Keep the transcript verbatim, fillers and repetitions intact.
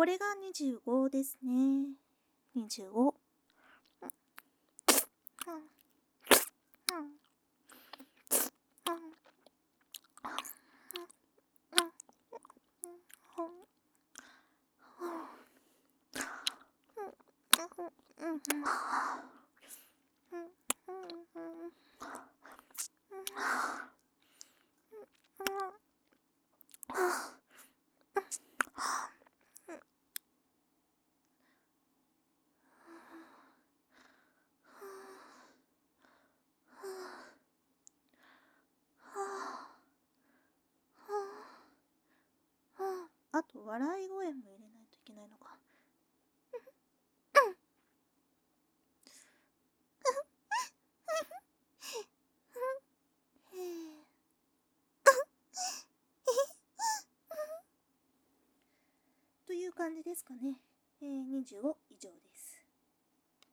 これがにじゅうごですね。にじゅうご。あと笑い声も入れないといけないのか。という感じですかね。えー、にじゅうご以上です。